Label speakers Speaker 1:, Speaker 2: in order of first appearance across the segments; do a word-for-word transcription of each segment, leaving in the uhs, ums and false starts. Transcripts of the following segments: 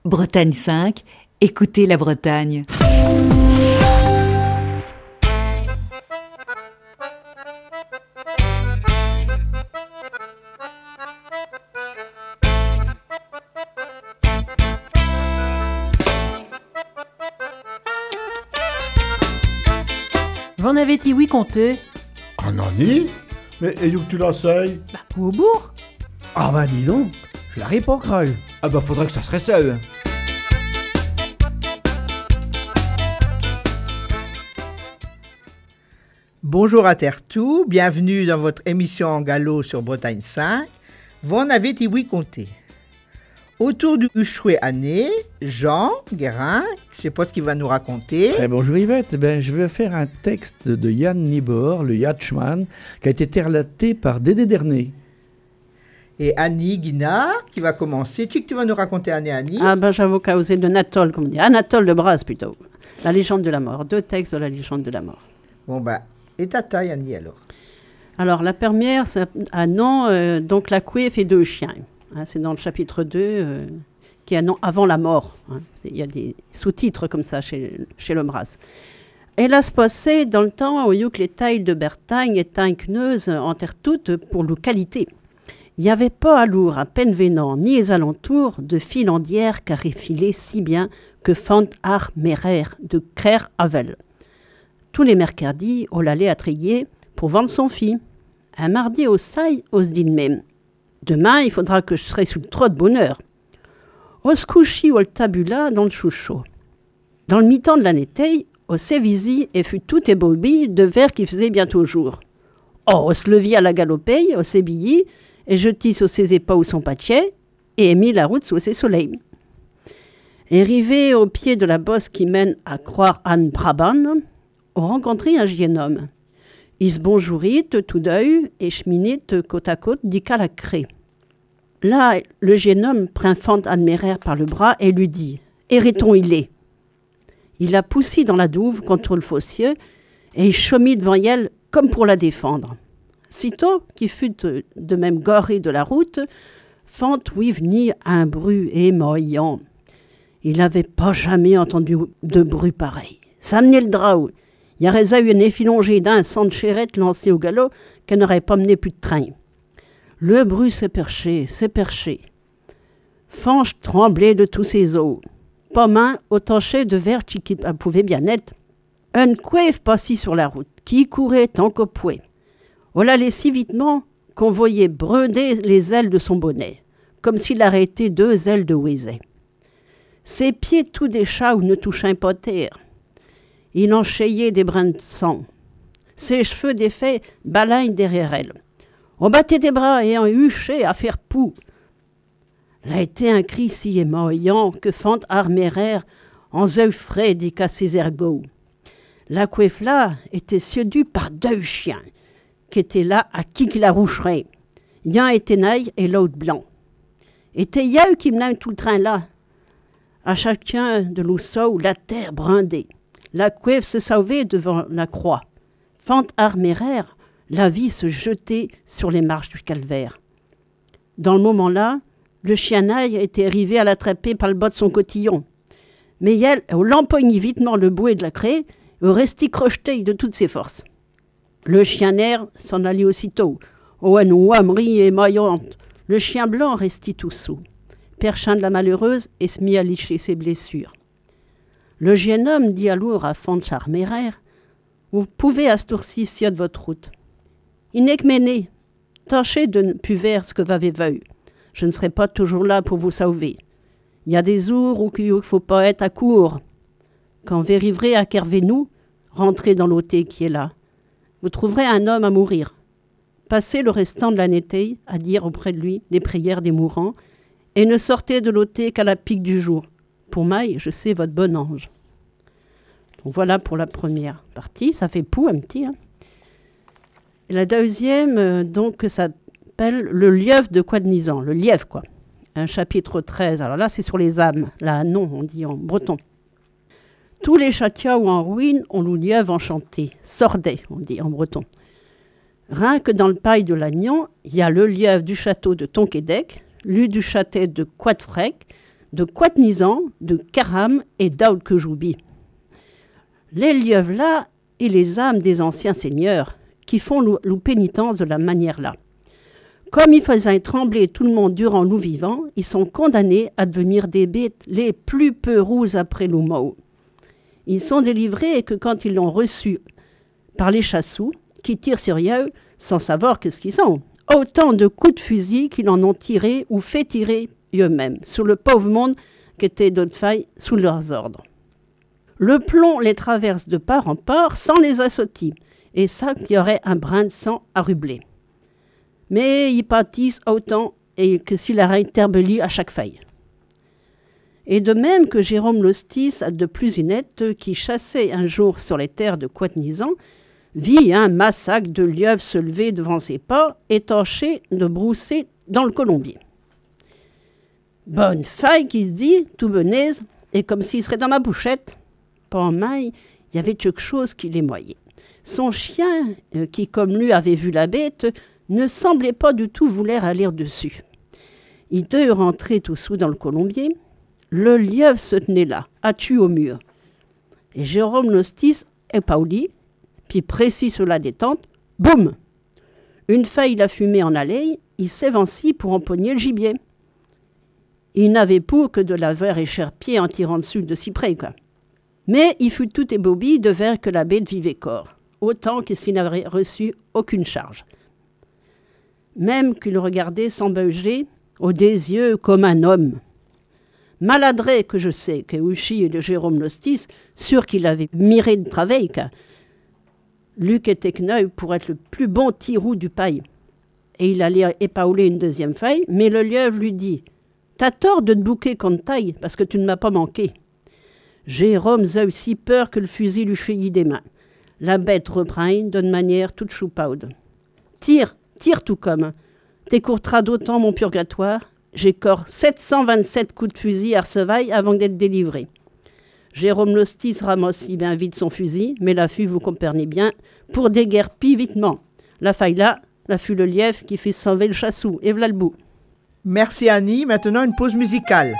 Speaker 1: Bretagne cinq, écoutez la Bretagne.
Speaker 2: Vous en avez-y oui compté?
Speaker 3: Un ami? Mais et où que tu l'essayes?
Speaker 2: Bah, au bourg.
Speaker 4: Ah bah dis donc, je l'arrive pas cru.
Speaker 5: Ah bah faudrait que ça serait ça. euh.
Speaker 6: Bonjour à Terre-Tout, bienvenue dans votre émission en galop sur Bretagne cinq. Vous en avez oui compté. Autour du chouet année, Jean Guérin, je ne sais pas ce qu'il va nous raconter.
Speaker 4: Eh bonjour Yvette, ben, je vais faire un texte de Yann Nibor, le Yatchman, qui a été relaté par Dédé Dernay.
Speaker 6: Et Annie Guinard qui va commencer. Tu sais que tu vas nous raconter Annie Annie.
Speaker 2: Ah ben j'avoue causer de Natol, comme on dit. Anatole de Brasse plutôt. La légende de la mort. Deux textes de la légende de la mort.
Speaker 6: Bon bah, et ta taille Annie alors?
Speaker 2: Alors la première, c'est un nom, euh, donc la couée fait deux chiens. Hein, c'est dans le chapitre deux, euh, qui est un nom avant la mort. Hein. Il y a des sous-titres comme ça chez, chez le Bras. Elle a se passé dans le temps où les tailles de Bertagne et Tinqueneuse en terre toute pour localité. Il n'y avait pas à Lourdes, à Penvenant, ni les alentours, de filandière carré filé si bien que fant ar merer de Crer Havel. Tous les mercredis, on l'allait à Tréguier pour vendre son fille. Un mardi au saille, on se dit de même. Demain, il faudra que je serai sous le trot de bonheur. On se couchit au tabula dans le chouchot. Dans le mi-temps de l'année, on s'est visi et fut tout ébobbi de verre qui faisait bientôt jour. Oh, on se levit à la galopée, on s'ébillit, et je tisse au ses épaules son pachet, et mis la route sous ses soleils. Et arrivé au pied de la bosse qui mène à Croire-Anne Brabant, on rencontrit un jeune homme. Il se bonjourit tout d'œil et cheminit côte à côte dit qu'à la crée. Là, le jeune homme print fant admirer par le bras et lui dit « Héréton il est !» Il la poussé dans la douve contre le fossier et il chomit devant elle comme pour la défendre. Sitôt qu'il fut de même goré de la route, fant oui venir un bruit émoyant. Il n'avait pas jamais entendu de bruit pareil. Ça menait le draou. Il y aurait eu une effilongée d'un sang de chérette lancé au galop qu'elle n'aurait pas mené plus de train. Le bruit s'est perché, s'est perché. Fanche tremblait de tous ses os. Pas main au tanché de verre qui pouvait bien être. Un couève passait sur la route, qui courait tant qu'au pouet. On l'allait si vitement qu'on voyait breuder les ailes de son bonnet, comme s'il arrêtait deux ailes de ouézet. Ses pieds tout des chats où ne touchaient pas terre. Il enchayait des brins de sang. Ses cheveux défaits balagnent derrière elle. On battait des bras et on huchait à faire poux. Là était un cri si émoyant que fant armérer en zeu frais dit qu'à ses ergots. La coueffe là était séduite par deux chiens qui étaient là à qui qui la roucherait. Y'un était naï et l'autre blanc. Était y'a qui menait tout le train là. À chacun de l'ousseau la terre brindée. La couève se sauvait devant la croix. Fant armérer, la vie se jetait sur les marches du calvaire. Dans le moment-là, le chianaille était arrivé à l'attraper par le bas de son cotillon. Mais elle, on l'empoignit vitement le bouet de la craie, et on restit crocheté de toutes ses forces. Le chien air s'en allait aussitôt. Oh, une ouamerie émoyante. Le chien blanc restit tout sous, perchant de la malheureuse et se mit à licher ses blessures. Le jeune homme dit alors à fant charmérer, « Vous pouvez astourcir si de votre route. Il n'est que mené. Tâchez de ne plus vers ce que vous avez vu. Je ne serai pas toujours là pour vous sauver. Il y a des jours où il ne faut pas être à court. Quand vous arriverez à Kervenou, rentrez dans l'hôtel qui est là. Vous trouverez un homme à mourir. Passez le restant de l'année à dire auprès de lui les prières des mourants et ne sortez de l'hôtel qu'à la pique du jour. Pour maille, je sais votre bon ange. » Donc voilà pour la première partie. Ça fait pou un petit. Hein. Et la deuxième, euh, donc, s'appelle Le lièvre de Quadnizan. Le lièvre, quoi. Un chapitre treize. Alors là, c'est sur les âmes. Là, non, on dit en breton. Tous les châteaux en ruine ont le lièvre enchanté. Sordet, on dit en breton. Rien que dans le paille de l'Agnan, il y a le lièvre du château de Tonquédec, lui du château de Quatfrec, de Quatnizan, de Karam et d'Aoud-Kejoubi. Les lieuves-là et les âmes des anciens seigneurs qui font lou pénitence de la manière-là. Comme ils faisaient trembler tout le monde durant nous vivants, ils sont condamnés à devenir des bêtes les plus peureuses après l'Oumao. Ils sont délivrés que quand ils l'ont reçu par les chassous, qui tirent sur eux sans savoir qu'est-ce qu'ils sont. Autant de coups de fusil qu'ils en ont tiré ou fait tirer eux-mêmes, sur le pauvre monde qui était d'autres failles sous leurs ordres. Le plomb les traverse de part en part sans les assotir, et ça qu'il y aurait un brin de sang à rubler. Mais ils pâtissent autant et que s'il aurait terbeli à chaque faille. Et de même que Jérôme Lostis de Plusinette, qui chassait un jour sur les terres de Quatnizan, vit un massacre de lieuves se lever devant ses pas et tâcher de brousser dans le colombier. Bonne faille qui se dit, tout benaise, et comme s'il serait dans ma bouchette. Pas en maille, il y avait quelque chose qui l'émoyait. Son chien, euh, qui comme lui avait vu la bête, ne semblait pas du tout vouloir aller dessus. Il deux rentrer tout sous dans le colombier. Le lièvre se tenait là, attu au mur. Et Jérôme Lostis et Pauli, puis précis sur la détente, boum! Une faille la fumée en allée, il s'évancie pour empoigner le gibier. Il n'avait pour que de la verre écharpier en tirant dessus de si près, quoi. Mais il fut tout ébobie de verre que la bête vivait corps, autant que s'il n'avait reçu aucune charge. Même qu'il regardait sans bouger, aux des yeux comme un homme. Maladret que je sais que Uchi et de Jérôme Lostis, sûr qu'il avait miré de travail, car Luc était Kneuil pour être le plus bon tirou du paille. Et il allait épauler une deuxième faille, mais le lièvre lui dit « T'as tort de te bouquer contre taille, parce que tu ne m'as pas manqué. » Jérôme a eu si peur que le fusil lui cheillit des mains. La bête reprend d'une manière toute choupaude. « Tire, tire tout comme. T'écourteras d'autant mon purgatoire. J'ai corps sept cent vingt-sept coups de fusil à Arsevaille avant d'être délivré. » Jérôme Lostis ramasse si bien vite son fusil, mais la fut, vous comprenez bien, pour déguerpir vitement. La faille là, la fut le lièvre qui fait sauver le chassou, et v'là le bout.
Speaker 6: Merci Annie, maintenant une pause musicale.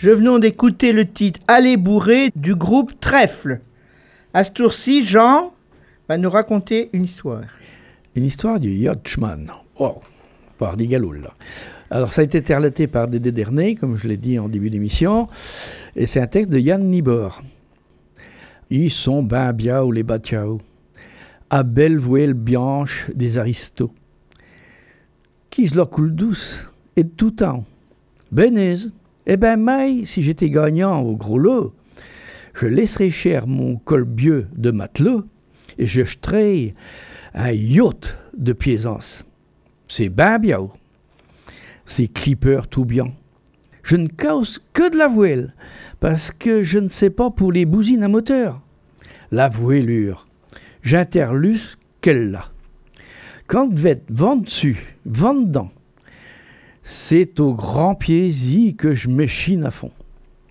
Speaker 6: Je venons d'écouter le titre Aller bourrer du groupe Trèfle. À ce tour-ci, Jean va nous raconter une histoire.
Speaker 4: Une histoire du Yatchman. Oh, par des galoul, là. Alors, ça a été relaté par Dédé Dernay, comme je l'ai dit en début d'émission, et c'est un texte de Yann Nibor. Ils sont ben bien ou les batiao, à belle voile bianche des aristos. Qui se la coule douce et de tout temps. Benez, eh ben maille, si j'étais gagnant au gros lot, je laisserais cher mon colbieux de matelot et je jetterais un yacht de plaisance. C'est ben bien. C'est clipper tout bien. Je ne cause que de la voile, parce que je ne sais pas pour les bousines à moteur. La voilure, j'interluce qu'elle l'a. Quand devait vent dessus, vent dedans, c'est au grand plaisir que je m'échine à fond.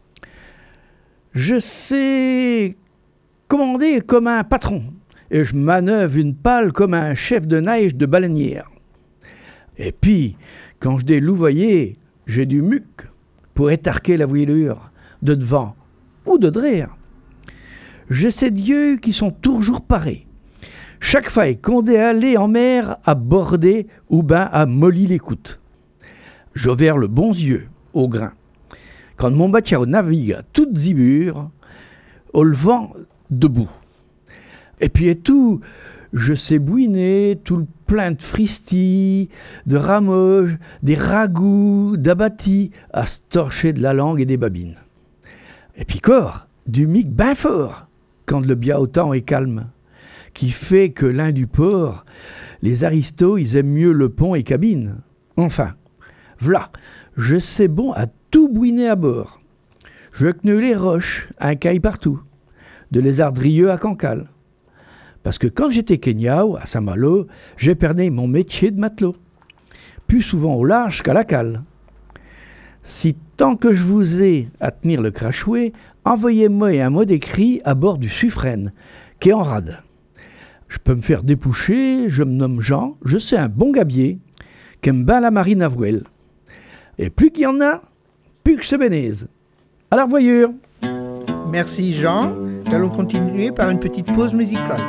Speaker 4: Je sais commander comme un patron, et je manœuvre une pale comme un chef de neige de baleinière. Et puis, quand je des louvoyer, j'ai du muc pour étarquer la voilure, de devant ou de derrière. Je sais Dieu qui sont toujours parés. Chaque fois qu'on est allé en mer à border ou ben à mollir l'écoute. Je vers le bon yeux au grain. Quand mon bateau navigue à toute zibure, au levant debout. Et puis et tout, je sais bouiner tout le plein de fristilles, de ramoges, des ragoûts, d'abattis, à se torcher de la langue et des babines. Et puis corps, du mic ben fort, quand le bien autant est calme, qui fait que l'un du port, les aristos, ils aiment mieux le pont et cabine. Enfin, v'là, je sais bon à tout bouiner à bord. Je kneu les roches, un caille partout, de lézardrieux à Cancale. Parce que quand j'étais Kenyao, à Saint-Malo, j'ai perdu mon métier de matelot. Plus souvent au large qu'à la cale. Si tant que je vous ai à tenir le crachouet, envoyez-moi un mot d'écrit à bord du Suffren, qui est en rade. Je peux me faire dépoucher, je me nomme Jean, je sais un bon gabier, qui aime bien la marine à voile. Et plus qu'il y en a, plus que je bénise. À la revoyure.
Speaker 6: Merci Jean. Nous allons continuer par une petite pause musicale.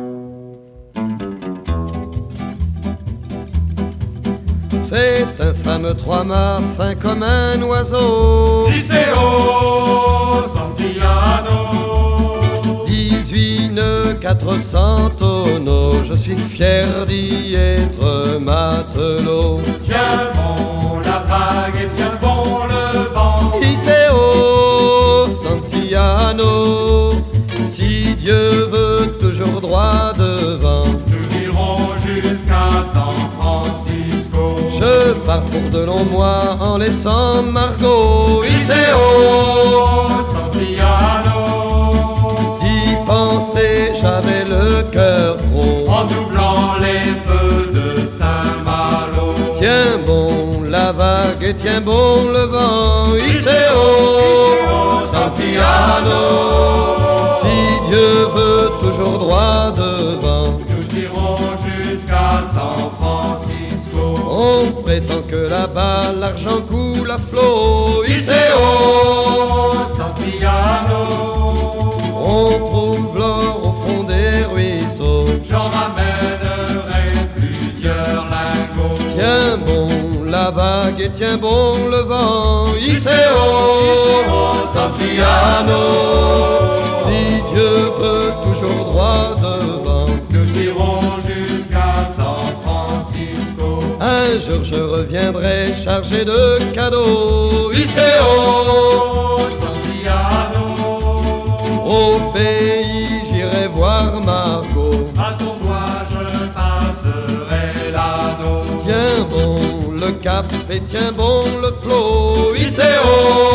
Speaker 7: C'est un fameux trois-mâts fin comme un oiseau.
Speaker 3: Liceo Santillano.
Speaker 7: dix-huit nœuds, quatre cents tonneaux. Je suis fier d'y être matelot.
Speaker 3: Tiens bon la vague et tiens bon le vent.
Speaker 7: Liceo Santillano. Si Dieu veut toujours droit devant,
Speaker 3: Nous irons jusqu'à San Francisco.
Speaker 7: je pars pour de longs mois en laissant Margot.
Speaker 3: Liceo Santillano.
Speaker 7: D'y penser, j'avais le cœur gros.
Speaker 3: En doublant les feux de Saint-Malo.
Speaker 7: Tiens bon la vague et tiens bon le vent. Liceo
Speaker 3: Santillano.
Speaker 7: Si Dieu veut toujours droit devant,
Speaker 3: Nous irons jusqu'à San Francisco.
Speaker 7: on prétend que là-bas l'argent coule à flot.
Speaker 3: Liceo Santillano.
Speaker 7: On trouve l'or au fond des ruisseaux.
Speaker 3: J'en ramènerai plusieurs lingots.
Speaker 7: Tiens bon la vague et tiens bon le vent.
Speaker 3: Liceo
Speaker 7: Icéo
Speaker 3: Santillano.
Speaker 7: Si Dieu veut toujours droit devant,
Speaker 3: Nous irons jusqu'à San Francisco.
Speaker 7: un jour je reviendrai chargé de cadeaux.
Speaker 3: Liceo Santillano.
Speaker 7: Au pays j'irai voir Margot.
Speaker 3: À son doigt je passerai l'anneau.
Speaker 7: Tiens bon le cap et tiens bon le flot.
Speaker 3: Liceo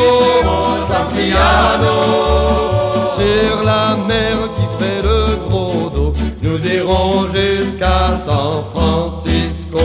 Speaker 3: Santillano.
Speaker 7: Sur la mer qui fait le gros dos, nous irons jusqu'à San Francisco.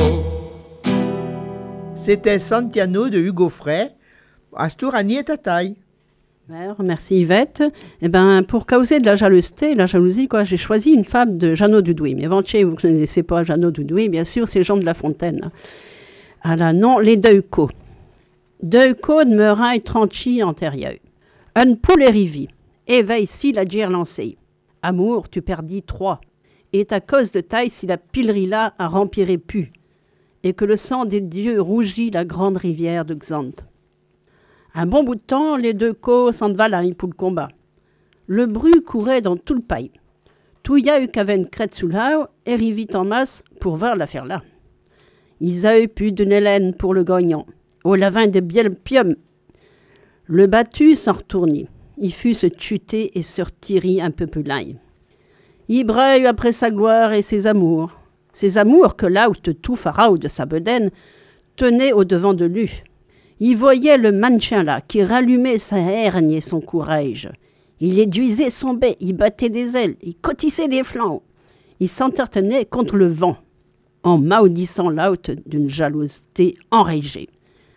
Speaker 6: C'était Santiano de Hugo Frey. Astur Annie est à taille.
Speaker 2: Merci Yvette. Eh ben, pour causer de la jalousie, la jalousie quoi, j'ai choisi une fable de Jeannot Dudouis. Mais avant, vous ne connaissez pas Jeannot Dudouis, bien sûr, c'est Jean de La Fontaine. À la nom, les deux co. Deux cônes meurin trente-chi antérieur. Un poulet rivi. Éveille si la dire lancée. Amour, tu perdis trois. Et à cause de taille si la pilerie là a rempiré pu. Et que le sang des dieux rougit la grande rivière de Xanthe. Un bon bout de temps, les deux co s'en valaient pour le combat. Le bruit courait dans tout le pays. Tout y a eu qu'avait une crête sous l'eau et rivit en masse pour voir l'affaire là. Ils a eu pu d'une hélène pour le gagnant. Au lavin de biel pium. Le battu s'en retournit. Il fut se tuter et se retirer un peu plus loin. Il braille après sa gloire et ses amours. Ses amours que là où te tout pharaon de sa bedaine tenait au devant de lui. Il voyait le maintien là qui rallumait sa hergne et son courage. Il éduisait son bec, il battait des ailes, il cotissait des flancs. Il s'entretenait contre le vent, en maudissant l'hôte d'une jalouseté enragée.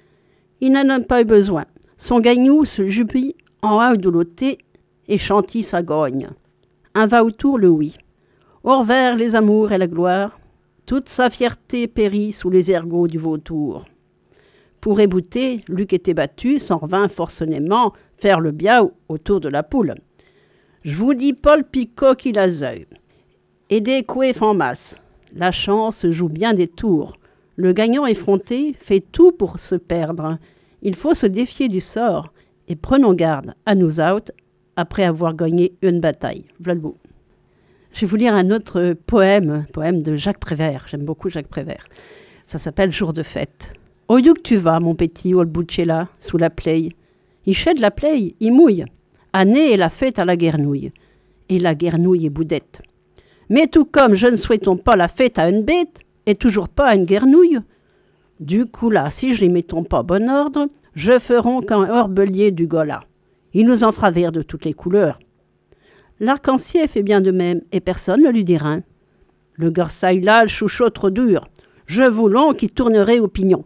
Speaker 2: Il n'en a pas eu besoin. Son gagnou se jupit en haut de l'ôté et chantit sa gogne. Un va autour le oui. Hors vers les amours et la gloire, toute sa fierté périt sous les ergots du vautour. Pour ébouter, Luc était battu, s'en revint forcément faire le biao autour de la poule. Je vous dis Paul Picot qu'il a zeu. Et des couets en masse. La chance joue bien des tours. Le gagnant effronté fait tout pour se perdre. Il faut se défier du sort et prenons garde à nous out après avoir gagné une bataille. Voilà le bout. Je vais vous lire un autre poème, poème de Jacques Prévert. J'aime beaucoup Jacques Prévert. Ça s'appelle Jour de fête. Au lieu que tu vas, mon petit Olbucella, sous la plaie. Il chède la plaie, il mouille. Année est la fête à la guernouille. Et la guernouille est boudette. Mais tout comme je ne souhaitons pas la fête à une bête, et toujours pas à une guernouille, du coup là, si je les mettons pas bon ordre, je ferai qu'un orbelier du gola. Il nous en fera vert de toutes les couleurs. L'arc-en-ciel fait bien de même, et personne ne lui dira. Le garçaille là, le chouchot trop dur, je voulons qu'il tournerait au pignon.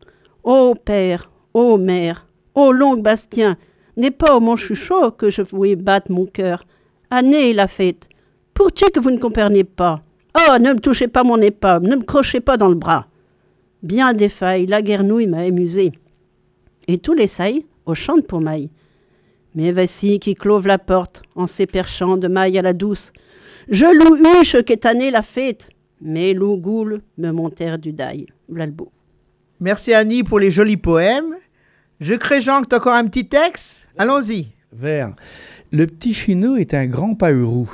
Speaker 2: Ô père, ô mère, ô longue Bastien, n'est pas au mon chuchot que je voulais battre mon cœur. Année est la fête. Pourquoi que vous ne comprenez pas? Oh, ne me touchez pas mon épaule, ne me crochez pas dans le bras. Bien des failles, la guernouille m'a amusé. Et tous les sailles, au champ de pourmaille. Mais voici qui clove la porte, en s'éperchant de maille à la douce. Je loue huche qu'est année la fête, mais loup goule me montèrent du daille. Voilà le beau.
Speaker 6: Merci Annie pour les jolis poèmes. Je crée Jean que tu as encore un petit texte. Allons-y.
Speaker 4: Vers. Le petit Chino est un grand paheurou.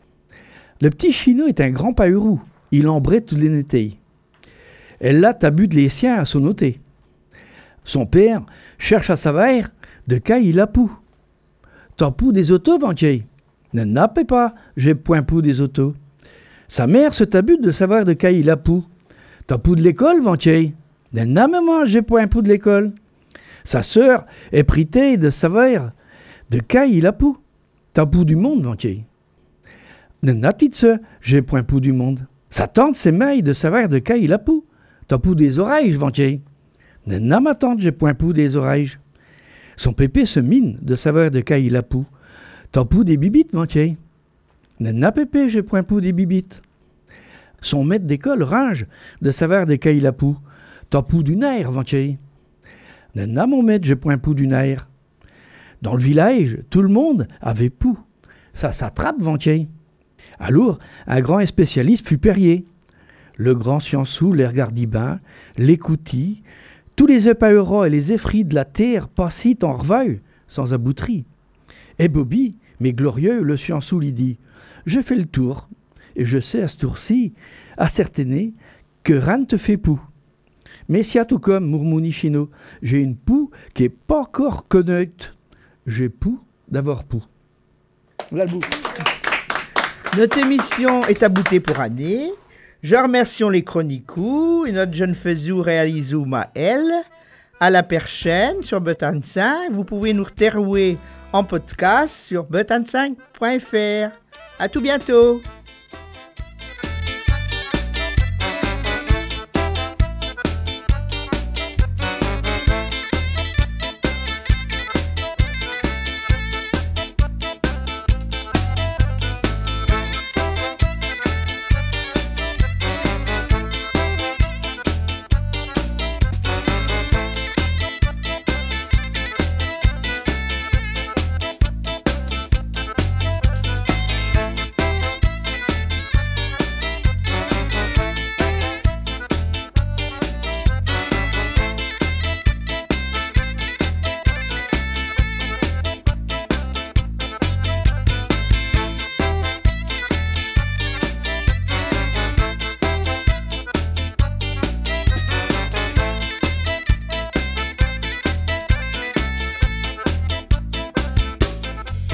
Speaker 4: Le petit Chino est un grand paheurou. Il embrette tous les nétés. Elle l'a tabu de les siens à son noté. Son père cherche à savoir de quoi il a pou. T'as pou des autos, ventier? Ne nappez pas, j'ai point pou des autos. Sa mère se tabute de savoir de quoi il a pou. T'as pou de l'école, ventier? Ne nappez j'ai point pou de l'école. Sa sœur est pritée de savoir de quoi il a pou. T'as pou du monde, ventier? Ne n'a petite sœur, j'ai point pou du monde. Sa tante s'émaille de savoir de quoi il a pou. T'as pou des oreilles, ventier? Ne n'a ma tante, j'ai point pou des oreilles. Son pépé se mine de savoir de quoi il a pou. T'as pou des bibites, ventier? Ne n'a pépé, j'ai point pou des bibites. Son maître d'école range de savoir de quoi il a pou. T'as pou du nerf, ventier? Ne n'a mon maître, j'ai point pou du nerf. Dans le village, tout le monde avait pou. Ça s'attrape, ventier? Alors, un grand spécialiste fut Perrier. Le grand Sciençou les regardit ben, l'écoutit. Tous les épaheuras et les effris de la terre passit en revue, sans abouterie. Et Bobby, mais glorieux, le Sciençou lui dit « Je fais le tour, et je sais à ce tour-ci, ascertainer, que rien ne te fait pou. Mais si à tout comme, murmuni Chino, j'ai une pou qui est pas encore connaître. J'ai pou d'avoir pou. » Voilà le bout.
Speaker 6: Notre émission est aboutée pour année. Je remercie les chroniqueurs et notre jeune faisou réalisou Maël. À la prochaine sur Bretagne cinq. Vous pouvez nous retrouver en podcast sur bretagne cinq point f r. À tout bientôt.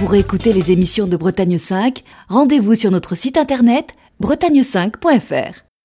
Speaker 1: Pour écouter les émissions de Bretagne cinq, rendez-vous sur notre site internet bretagne cinq point f r.